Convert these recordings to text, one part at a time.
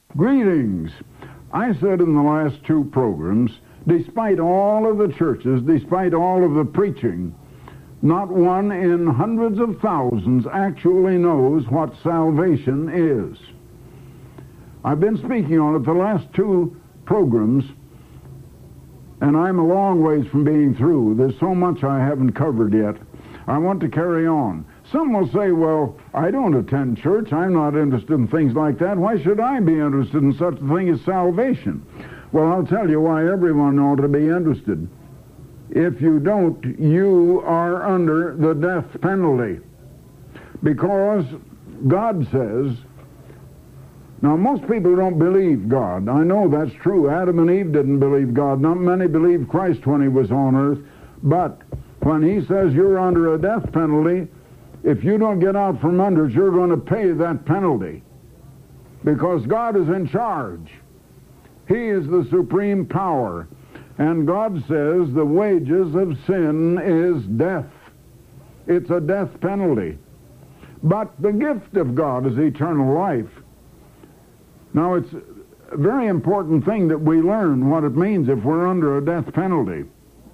Greetings. I said in the last two programs, despite all of the churches, despite all of the preaching, not one in hundreds of thousands actually knows what salvation is. I've been speaking on it the last two programs, and I'm a long ways from being through. There's so much I haven't covered yet. I want to carry on. Some will say, well, I don't attend church. I'm not interested in things like that. Why should I be interested in such a thing as salvation? Well, I'll tell you why everyone ought to be interested. If you don't, you are under the death penalty. Because God says, now most people don't believe God. I know that's true. Adam and Eve didn't believe God. Not many believed Christ when he was on earth. But when he says you're under a death penalty, if you don't get out from under it, you're going to pay that penalty. Because God is in charge. He is the supreme power. And God says the wages of sin is death. It's a death penalty. But the gift of God is eternal life. Now, it's a very important thing that we learn what it means if we're under a death penalty.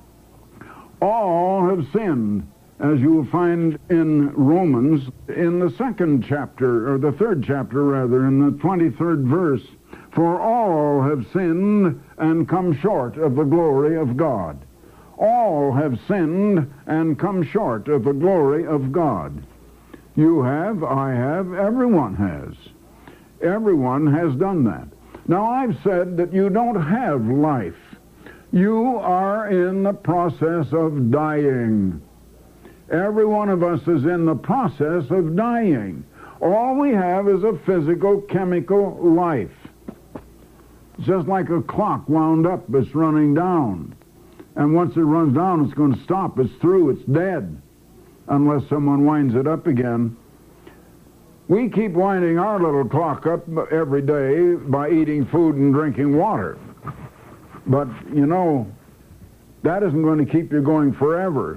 All have sinned, as you will find in Romans, in the second chapter, or the third chapter rather, in the 23rd verse. For all have sinned and come short of the glory of God. All have sinned and come short of the glory of God. You have, I have, everyone has. Everyone has done that. Now, I've said that you don't have life. You are in the process of dying. Every one of us is in the process of dying. All we have is a physical, chemical life. It's just like a clock wound up, it's running down. And once it runs down, it's going to stop. It's through, it's dead. Unless someone winds it up again. We keep winding our little clock up every day by eating food and drinking water. But, you know, that isn't going to keep you going forever.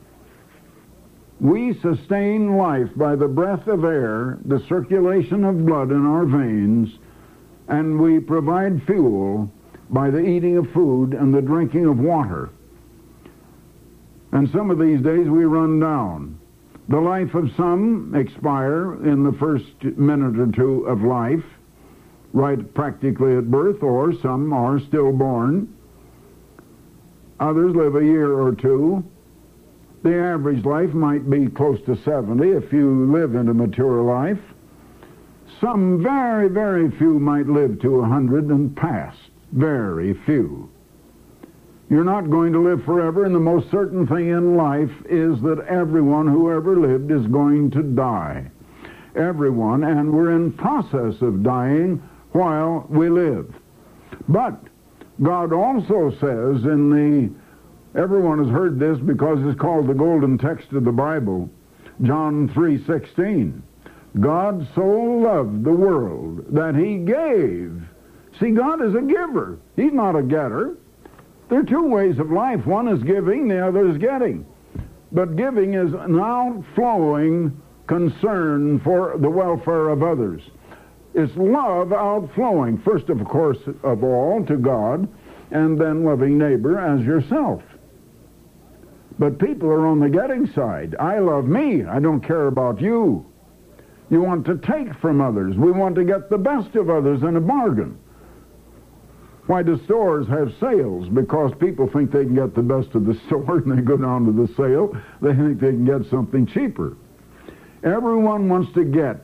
We sustain life by the breath of air, the circulation of blood in our veins, and we provide fuel by the eating of food and the drinking of water. And some of these days we run down. The life of some expire in the first minute or two of life, right practically at birth, or some are stillborn. Others live a year or two. The average life might be close to 70 if you live into mature life. Some very, very few might live to 100 and past. Very few. You're not going to live forever, and the most certain thing in life is that everyone who ever lived is going to die. Everyone, and we're in process of dying while we live. But God also says in the, everyone has heard this because it's called the golden text of the Bible, John 3:16. God so loved the world that he gave. See, God is a giver. He's not a getter. There are two ways of life. One is giving, the other is getting. But giving is an outflowing concern for the welfare of others. It's love outflowing, first of course of all to God, and then loving neighbor as yourself. But people are on the getting side. I love me. I don't care about you. You want to take from others. We want to get the best of others in a bargain. Why do stores have sales? Because people think they can get the best of the store, and they go down to the sale. They think they can get something cheaper. Everyone wants to get.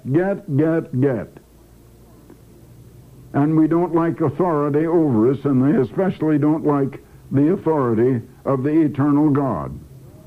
And we don't like authority over us, and they especially don't like the authority of the eternal God.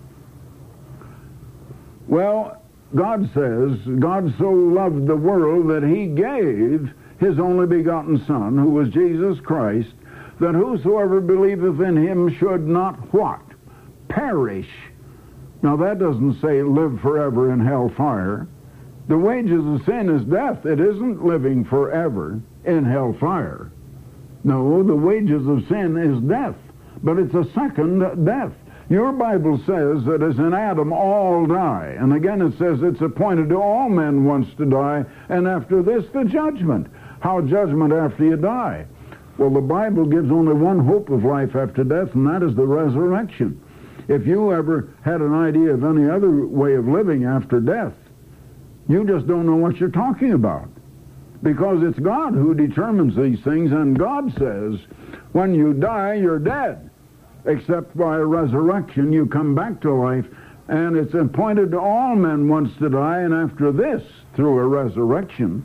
Well, God says, God so loved the world that he gave his only begotten Son, who was Jesus Christ, that whosoever believeth in him should not what? Perish. Now that doesn't say live forever in hellfire. The wages of sin is death. It isn't living forever in hellfire. No, the wages of sin is death, but it's a second death. Your Bible says that as in Adam all die, and again it says it's appointed to all men once to die, and after this the judgment. How judgment after you die? Well, the Bible gives only one hope of life after death, and that is the resurrection. If you ever had an idea of any other way of living after death, you just don't know what you're talking about. Because it's God who determines these things, and God says, when you die, you're dead. Except by a resurrection, you come back to life, and it's appointed to all men once to die, and after this, through a resurrection,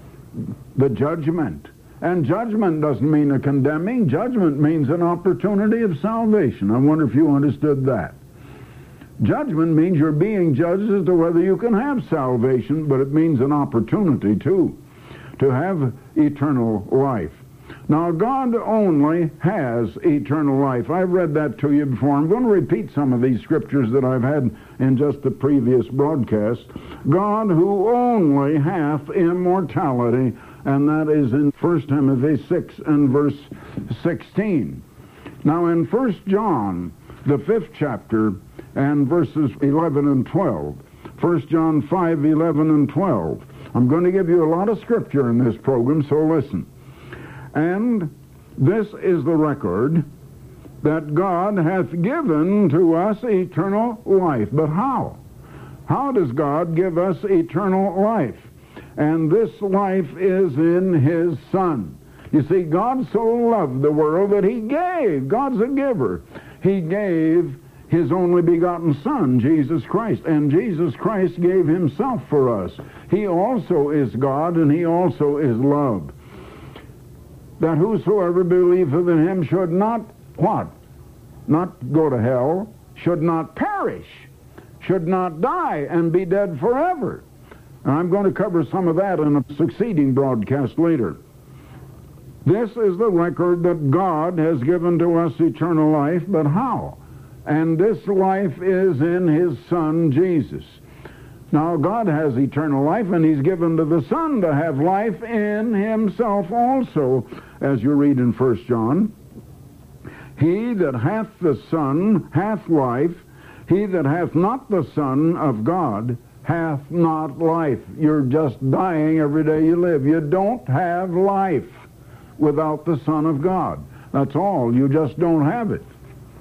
the judgment. And judgment doesn't mean a condemning. Judgment means an opportunity of salvation. I wonder if you understood that. Judgment means you're being judged as to whether you can have salvation, but it means an opportunity, too, to have eternal life. Now, God only has eternal life. I've read that to you before. I'm going to repeat some of these scriptures that I've had in just the previous broadcast. God who only hath immortality, and that is in 1 Timothy 6 and verse 16. Now, in 1 John, the 5th chapter, and verses 11 and 12, 1 John 5, 11 and 12, I'm going to give you a lot of scripture in this program, so listen. And this is the record, that God hath given to us eternal life. But how? How does God give us eternal life? And this life is in His Son. You see, God so loved the world that He gave. God's a giver. He gave His only begotten Son, Jesus Christ. And Jesus Christ gave Himself for us. He also is God, and He also is love. That whosoever believeth in Him should not, what? Not go to hell, should not perish, should not die, and be dead forever. And I'm going to cover some of that in a succeeding broadcast later. This is the record that God has given to us eternal life, but how? And this life is in His Son, Jesus. Now, God has eternal life, and He's given to the Son to have life in Himself also, as you read in 1 John. He that hath the Son hath life. He that hath not the Son of God hath not life. You're just dying every day you live. You don't have life without the Son of God. That's all. You just don't have it.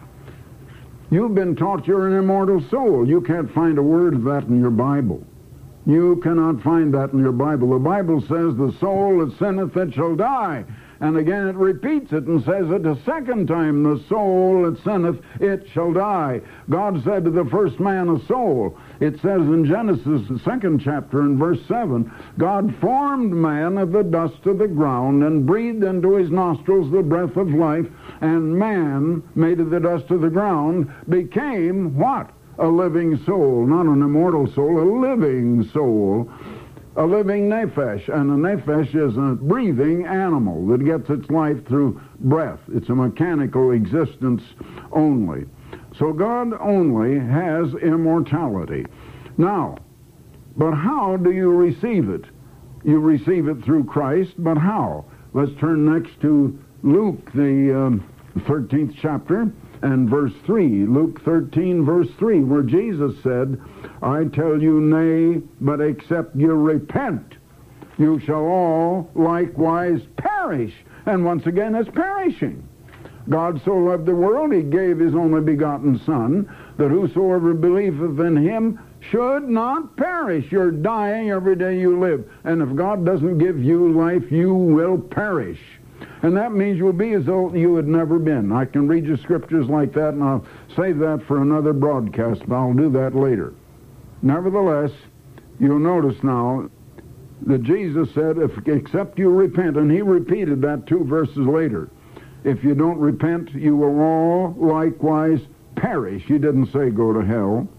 You've been taught you're an immortal soul. You can't find a word of that in your Bible. You cannot find that in your Bible. The Bible says the soul that sinneth, it shall die. And again it repeats it and says it a second time, the soul that sinneth, it shall die. God said to the first man a soul. It says in Genesis, the 2nd chapter, in verse 7, God formed man of the dust of the ground and breathed into his nostrils the breath of life, and man, made of the dust of the ground, became what? A living soul. Not an immortal soul, a living soul. A living nephesh, and a nephesh is a breathing animal that gets its life through breath. It's a mechanical existence only. So God only has immortality. Now, but how do you receive it? You receive it through Christ, but how? Let's turn next to Luke, the 13th chapter, and verse 3. Luke 13, verse 3, where Jesus said, I tell you, nay, but except you repent, you shall all likewise perish. And once again, it's perishing. God so loved the world, He gave His only begotten Son, that whosoever believeth in Him should not perish. You're dying every day you live. And if God doesn't give you life, you will perish. And that means you'll be as though you had never been. I can read you scriptures like that, and I'll save that for another broadcast, but I'll do that later. Nevertheless, you'll notice now that Jesus said, except you repent, and He repeated that 2 verses later. If you don't repent, you will all likewise perish. He didn't say go to hell.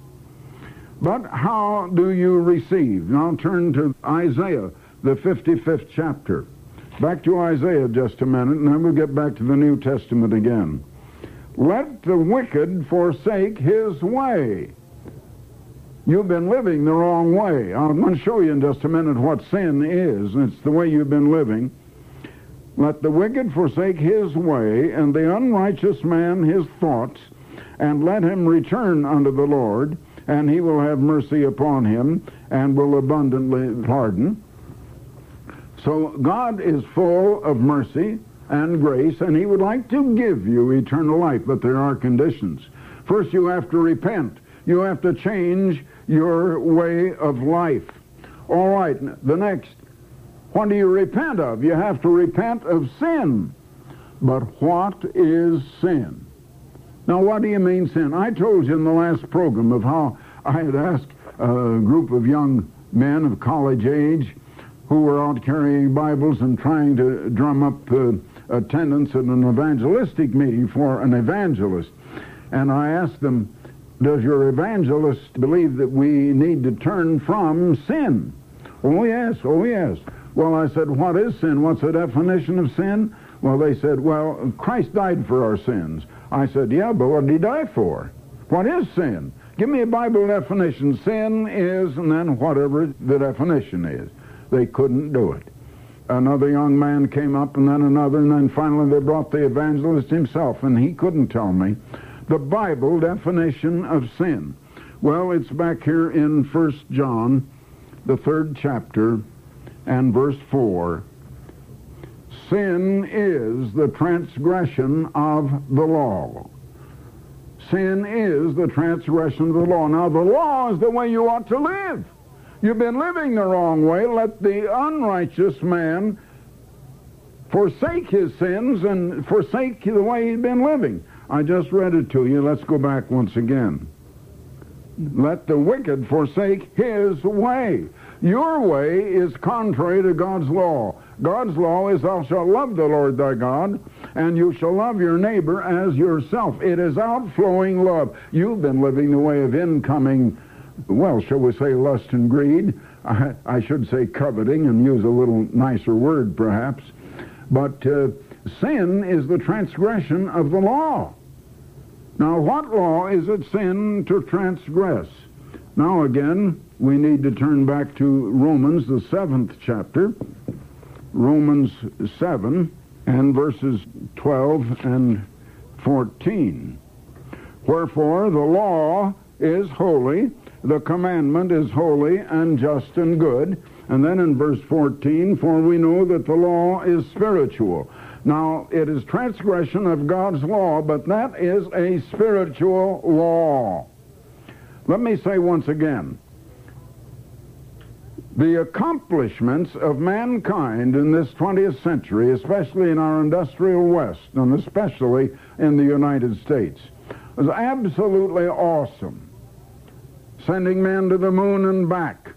But how do you receive? Now turn to Isaiah, the 55th chapter. Back to Isaiah just a minute, and then we'll get back to the New Testament again. Let the wicked forsake his way. You've been living the wrong way. I'm going to show you in just a minute what sin is. It's the way you've been living. Let the wicked forsake his way, and the unrighteous man his thoughts, and let him return unto the Lord, and He will have mercy upon him, and will abundantly pardon. So God is full of mercy and grace, and he would like to give you eternal life, but there are conditions. First, you have to repent. You have to change your way of life. All right, the next, what do you repent of? You have to repent of sin. But what is sin? Now, what do you mean sin? I told you in the last program of how I had asked a group of young men of college age who were out carrying Bibles and trying to drum up attendance at an evangelistic meeting for an evangelist. And I asked them, does your evangelist believe that we need to turn from sin? Oh, yes, oh, yes. Well, I said, what is sin? What's the definition of sin? Well, they said, well, Christ died for our sins. I said, yeah, but what did he die for? What is sin? Give me a Bible definition. Sin is, and then whatever the definition is. They couldn't do it. Another young man came up, and then another, and then finally they brought the evangelist himself, and he couldn't tell me the Bible definition of sin. Well, it's back here in 1 John, the 3rd chapter, and verse 4. Sin is the transgression of the law. Sin is the transgression of the law. Now, the law is the way you ought to live. You've been living the wrong way. Let the unrighteous man forsake his sins and forsake the way he's been living. I just read it to you. Let's go back once again. Let the wicked forsake his way. Your way is contrary to God's law. God's law is, thou shalt love the Lord thy God, and you shall love your neighbor as yourself. It is outflowing love. You've been living the way of incoming, well, shall we say lust and greed? I should say coveting and use a little nicer word perhaps. But sin is the transgression of the law. Now, what law is it sin to transgress? Now, again, we need to turn back to Romans, the 7th chapter, Romans 7, and verses 12 and 14. Wherefore, the law is holy, the commandment is holy and just and good. And then in verse 14, for we know that the law is spiritual. Now, it is transgression of God's law, but that is a spiritual law. Let me say once again, the accomplishments of mankind in this 20th century, especially in our industrial West, and especially in the United States, was absolutely awesome. Sending men to the moon and back,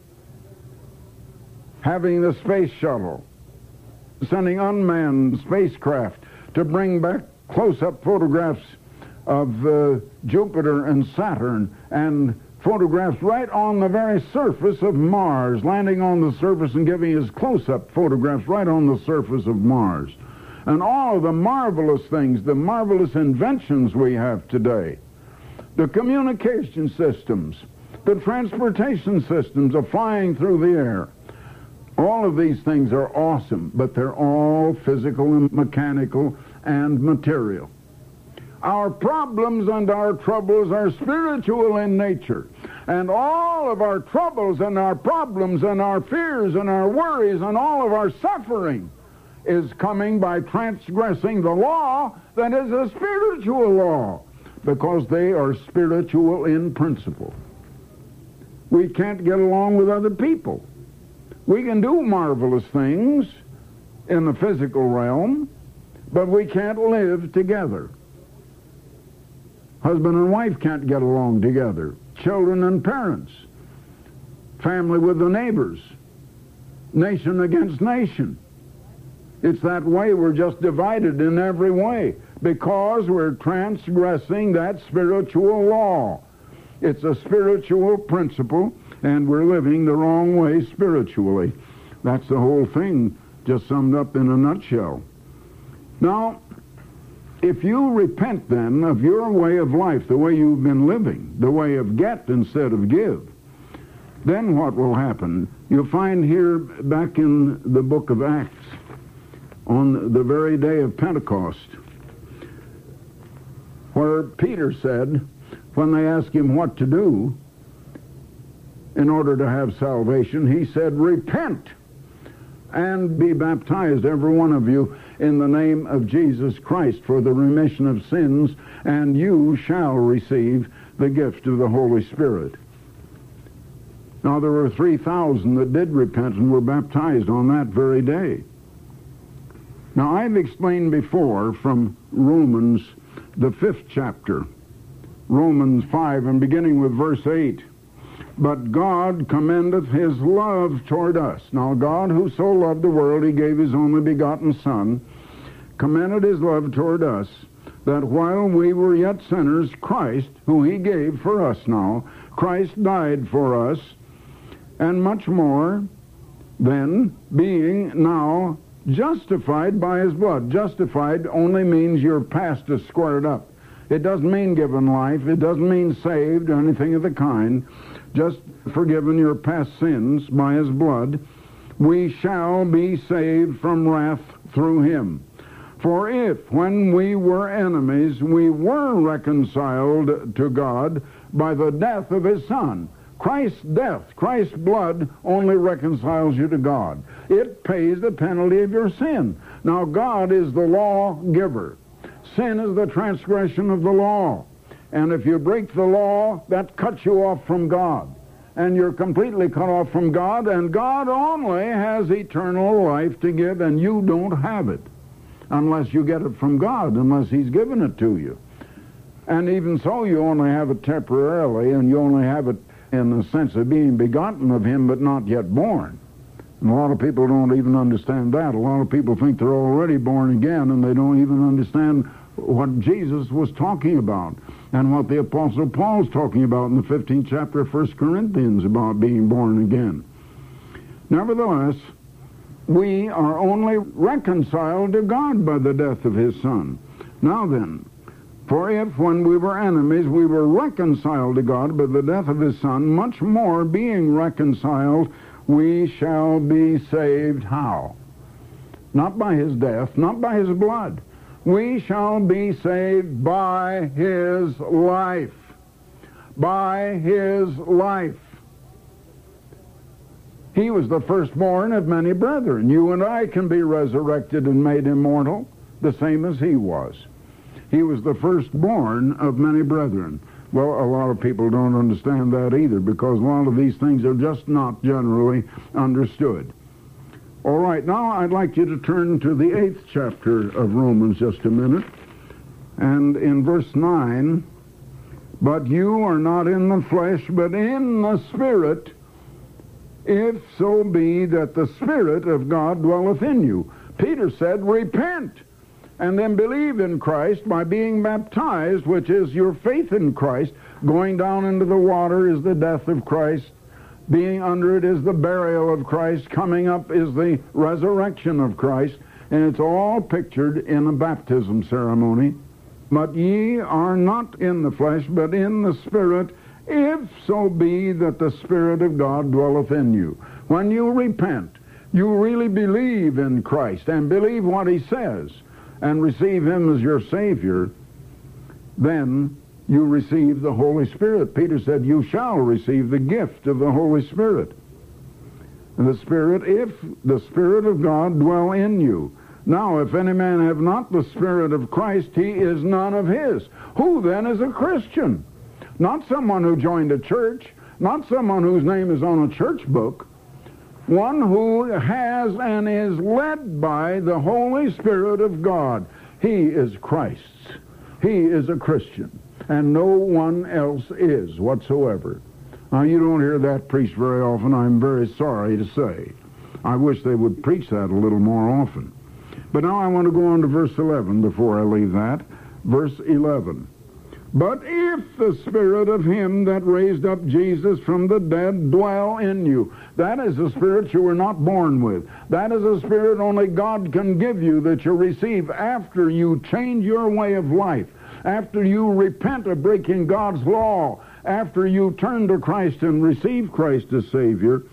having the space shuttle, sending unmanned spacecraft to bring back close-up photographs of Jupiter and Saturn, and photographs right on the very surface of Mars, landing on the surface and giving us close-up photographs right on the surface of Mars. And all of the marvelous things, the marvelous inventions we have today, the communication systems, the transportation systems of flying through the air, all of these things are awesome, but they're all physical and mechanical and material. Our problems and our troubles are spiritual in nature. And all of our troubles and our problems and our fears and our worries and all of our suffering is coming by transgressing the law that is a spiritual law, because they are spiritual in principle. We can't get along with other people. We can do marvelous things in the physical realm, but we can't live together. Husband and wife can't get along together. Children and parents. Family with the neighbors. Nation against nation. It's that way. We're just divided in every way because we're transgressing that spiritual law. It's a spiritual principle, and we're living the wrong way spiritually. That's the whole thing, just summed up in a nutshell. Now, if you repent then of your way of life, the way you've been living, the way of get instead of give, then what will happen? You'll find here back in the book of Acts, on the very day of Pentecost, where Peter said, when they asked him what to do in order to have salvation, he said, repent and be baptized, every one of you, in the name of Jesus Christ for the remission of sins, and you shall receive the gift of the Holy Spirit. Now, there were 3,000 that did repent and were baptized on that very day. Now, I've explained before from Romans, the 5th chapter, Romans 5, and beginning with verse 8, "But God commendeth his love toward us." Now, God, who so loved the world, he gave his only begotten Son, commended his love toward us, that while we were yet sinners, Christ, who he gave for us now, Christ died for us, and much more, then, being now justified by his blood. Justified only means your past is squared up. It doesn't mean given life. It doesn't mean saved or anything of the kind. Just forgiven your past sins by his blood. We shall be saved from wrath through him. For if, when we were enemies, we were reconciled to God by the death of his Son. Christ's death, Christ's blood only reconciles you to God. It pays the penalty of your sin. Now, God is the lawgiver. Sin is the transgression of the law. And if you break the law, that cuts you off from God. And you're completely cut off from God, and God only has eternal life to give, and you don't have it unless you get it from God, unless he's given it to you. And even so, you only have it temporarily, and you only have it in the sense of being begotten of him but not yet born. And a lot of people don't even understand that. A lot of people think they're already born again, and they don't even understand what Jesus was talking about and what the Apostle Paul's talking about in the 15th chapter of 1 Corinthians about being born again. Nevertheless, we are only reconciled to God by the death of his Son. Now then, for if, when we were enemies, we were reconciled to God by the death of his Son, much more, being reconciled, we shall be saved. How? Not by his death, not by his blood. We shall be saved by his life. By his life. He was the firstborn of many brethren. You and I can be resurrected and made immortal, the same as he was. He was the firstborn of many brethren. Well, a lot of people don't understand that either, because a lot of these things are just not generally understood. All right, now I'd like you to turn to the 8th chapter of Romans just a minute. And in verse 9, "But you are not in the flesh, but in the Spirit, if so be that the Spirit of God dwelleth in you." Peter said, repent, and then believe in Christ by being baptized, which is your faith in Christ. Going down into the water is the death of Christ. Being under it is the burial of Christ. Coming up is the resurrection of Christ. And it's all pictured in a baptism ceremony. "But ye are not in the flesh, but in the Spirit, if so be that the Spirit of God dwelleth in you." When you repent, you really believe in Christ and believe what he says, and receive him as your Savior, then you receive the Holy Spirit. Peter said, you shall receive the gift of the Holy Spirit. And the Spirit, if the Spirit of God dwell in you. Now, if any man have not the Spirit of Christ, he is none of his. Who then is a Christian? Not someone who joined a church, not someone whose name is on a church book. One who has and is led by the Holy Spirit of God. He is Christ's. He is a Christian, and no one else is whatsoever. Now, you don't hear that preached very often, I'm very sorry to say. I wish they would preach that a little more often. But now I want to go on to verse 11 before I leave that. Verse 11. "But if the Spirit of him that raised up Jesus from the dead dwell in you." That is a spirit you were not born with. That is a spirit only God can give you, that you receive after you change your way of life, after you repent of breaking God's law, after you turn to Christ and receive Christ as Savior.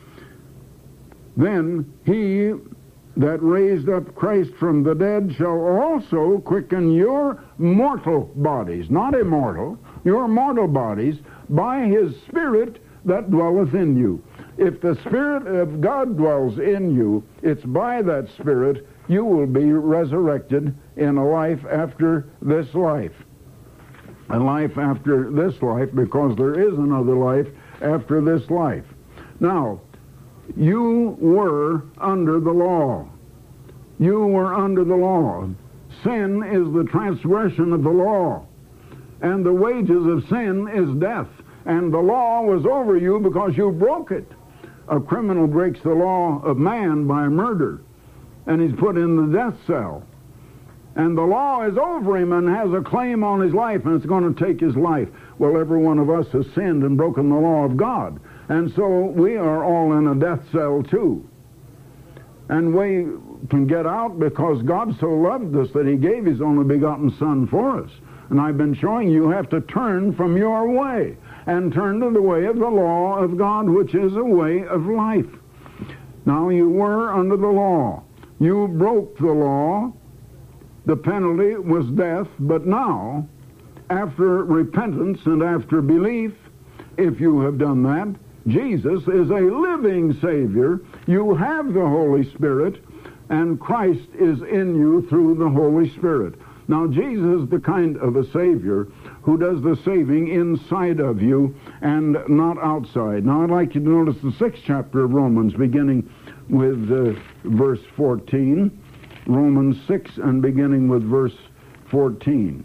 "Then he that raised up Christ from the dead shall also quicken your mortal bodies," not immortal, your mortal bodies, "by his Spirit that dwelleth in you." If the Spirit of God dwells in you, it's by that Spirit you will be resurrected in a life after this life. A life after this life, because there is another life after this life. Now, you were under the law. You were under the law. Sin is the transgression of the law. And the wages of sin is death. And the law was over you because you broke it. A criminal breaks the law of man by murder, and he's put in the death cell. And the law is over him and has a claim on his life, and it's going to take his life. Well, every one of us has sinned and broken the law of God. And so we are all in a death cell too. And we can get out because God so loved us that he gave his only begotten Son for us. And I've been showing you have to turn from your way and turn to the way of the law of God, which is a way of life. Now, you were under the law. You broke the law. The penalty was death. But now, after repentance and after belief, if you have done that, Jesus is a living Savior. You have the Holy Spirit, and Christ is in you through the Holy Spirit. Now, Jesus is the kind of a Savior who does the saving inside of you and not outside. Now, I'd like you to notice the 6th chapter of Romans, beginning with verse 14. Romans 6 and beginning with verse 14.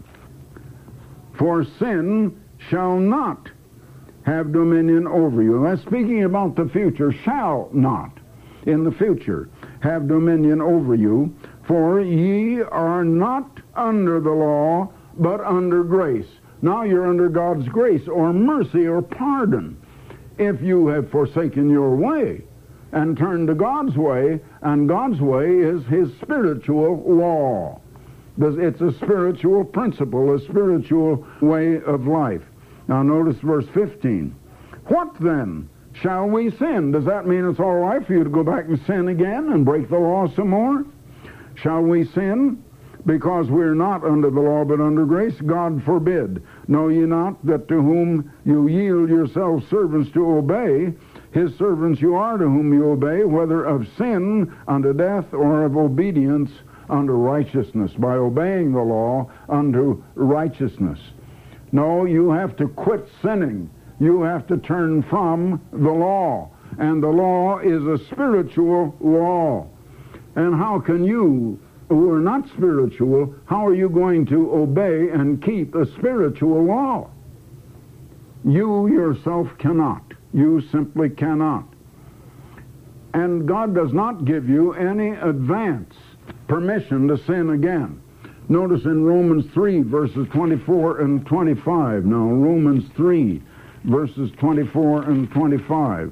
For sin shall not have dominion over you. That's speaking about the future. Shall not, in the future, have dominion over you. For ye are not under the law, but under grace. Now you're under God's grace, or mercy, or pardon, if you have forsaken your way and turned to God's way, and God's way is his spiritual law. It's a spiritual principle, a spiritual way of life. Now notice verse 15. What then? Shall we sin? Does that mean it's all right for you to go back and sin again and break the law some more? Shall we sin? Because we're not under the law, but under grace? God forbid. Know ye not that to whom you yield yourselves servants to obey, his servants you are to whom you obey, whether of sin unto death or of obedience unto righteousness, by obeying the law unto righteousness. No, you have to quit sinning. You have to turn from the law. And the law is a spiritual law. And how can you, who are not spiritual, how are you going to obey and keep a spiritual law? You yourself cannot. You simply cannot. And God does not give you any advance permission to sin again. Notice in Romans 3, verses 24 and 25. Now, Romans 3, verses 24 and 25.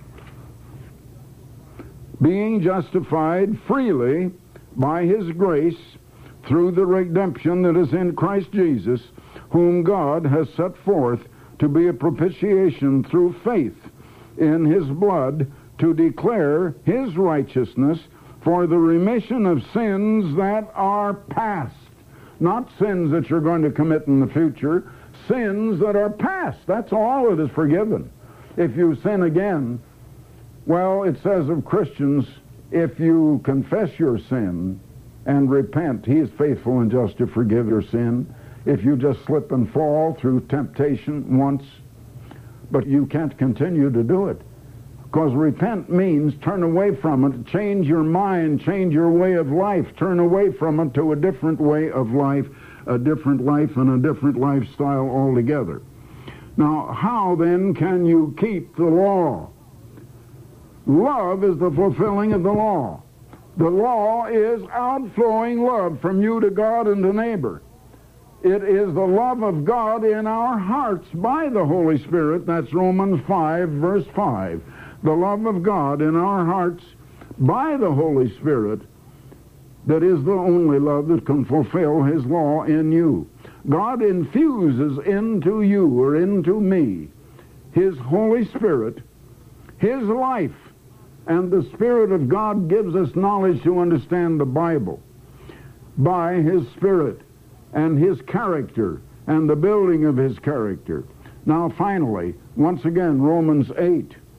Being justified freely by his grace through the redemption that is in Christ Jesus, whom God has set forth to be a propitiation through faith in his blood, to declare his righteousness for the remission of sins that are past. Not sins that you're going to commit in the future, sins that are past. That's all that is forgiven. If you sin again, well, it says of Christians, if you confess your sin and repent, he is faithful and just to forgive your sin. If you just slip and fall through temptation once, but you can't continue to do it. Because repent means turn away from it, change your mind, change your way of life, turn away from it to a different way of life, a different life and a different lifestyle altogether. Now, how then can you keep the law? Love is the fulfilling of the law. The law is outflowing love from you to God and to neighbor. It is the love of God in our hearts by the Holy Spirit. That's Romans 5, verse 5. The love of God in our hearts by the Holy Spirit, that is the only love that can fulfill his law in you. God infuses into you or into me his Holy Spirit, his life, and the Spirit of God gives us knowledge to understand the Bible by his Spirit and his character and the building of his character. Now finally, once again, Romans 8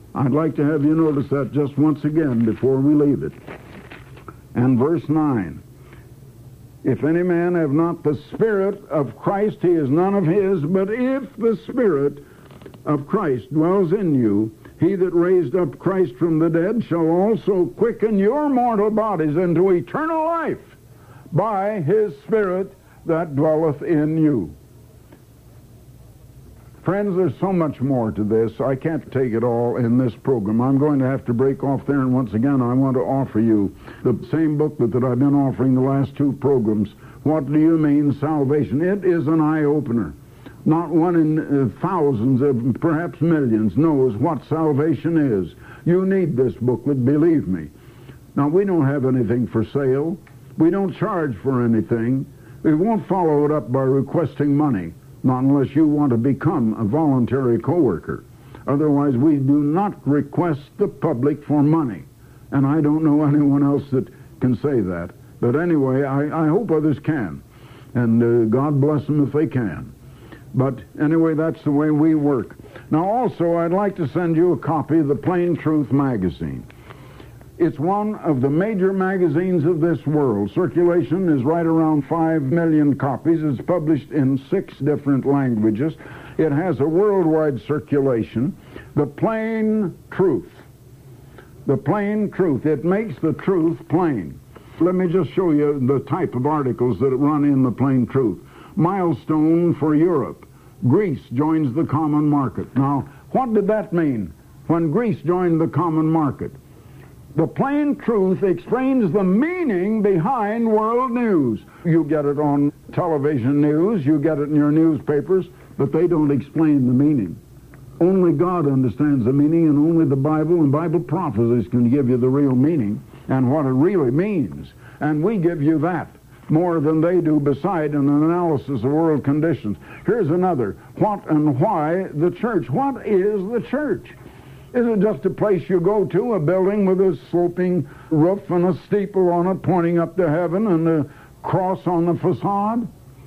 I'd like to have you notice that just once again before we leave it. And verse 9. If any man have not the Spirit of Christ, he is none of his. But if the Spirit of Christ dwells in you, he that raised up Christ from the dead shall also quicken your mortal bodies into eternal life by his Spirit that dwelleth in you. Friends, there's so much more to this. I can't take it all in this program. I'm going to have to break off there, and once again, I want to offer you the same booklet that I've been offering the last two programs. What do you mean, salvation? It is an eye-opener. Not one in thousands of perhaps millions knows what salvation is. You need this booklet, believe me. Now, we don't have anything for sale. We don't charge for anything. We won't follow it up by requesting money. Not unless you want to become a voluntary co-worker. Otherwise, we do not request the public for money. And I don't know anyone else that can say that. But anyway, I hope others can. And God bless them if they can. But anyway, that's the way we work. Now also, I'd like to send you a copy of the Plain Truth magazine. It's one of the major magazines of this world. Circulation is right around 5 million copies. It's published in 6 different languages. It has a worldwide circulation. The Plain Truth. The Plain Truth. It makes the truth plain. Let me just show you the type of articles that run in the Plain Truth. Milestone for Europe. Greece joins the common market. Now, what did that mean when Greece joined the common market? The Plain Truth explains the meaning behind world news. You get it on television news, you get it in your newspapers, but they don't explain the meaning. Only God understands the meaning, and only the Bible and Bible prophecies can give you the real meaning and what it really means. And we give you that more than they do beside an analysis of world conditions. Here's another. What and why the church? What is the church? Is it just a place you go to, a building with a sloping roof and a steeple on it pointing up to heaven and a cross on the facade?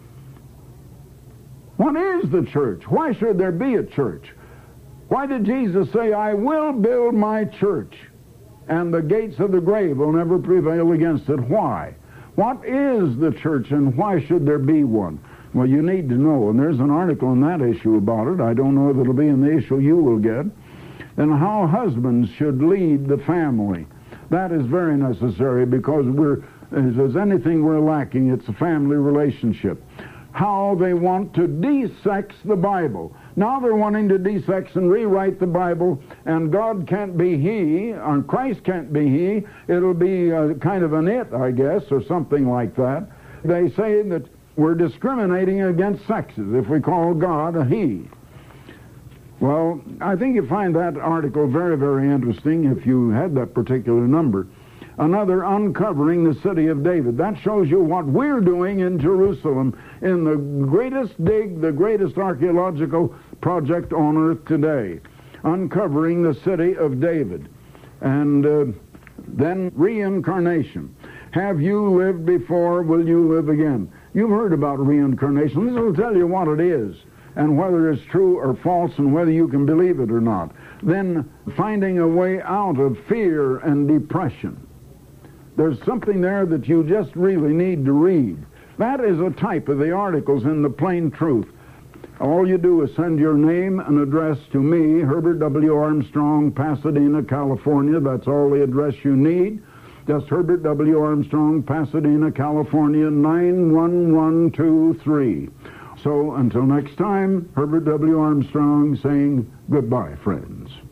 What is the church? Why should there be a church? Why did Jesus say, I will build my church, and the gates of the grave will never prevail against it? Why? What is the church, and why should there be one? Well, you need to know, and there's an article on that issue about it. I don't know if it'll be in the issue you will get. And how husbands should lead the family. That is very necessary, because if there's anything we're lacking, it's a family relationship. How they want to de-sex the Bible. Now they're wanting to de-sex and rewrite the Bible, and God can't be he, or Christ can't be he. It'll be kind of an it, I guess, or something like that. They say that we're discriminating against sexes if we call God a he. Well, I think you find that article very, very interesting if you had that particular number. Another, uncovering the city of David. That shows you what we're doing in Jerusalem in the greatest dig, the greatest archaeological project on earth today. Uncovering the city of David. And then reincarnation. Have you lived before? Will you live again? You've heard about reincarnation. This will tell you what it is, and whether it's true or false, and whether you can believe it or not. Then finding a way out of fear and depression. There's something there that you just really need to read. That is a type of the articles in the Plain Truth. All you do is send your name and address to me, Herbert W. Armstrong, Pasadena, California. That's all the address you need. Just Herbert W. Armstrong, Pasadena, California, 91123. So until next time, Herbert W. Armstrong saying goodbye, friends.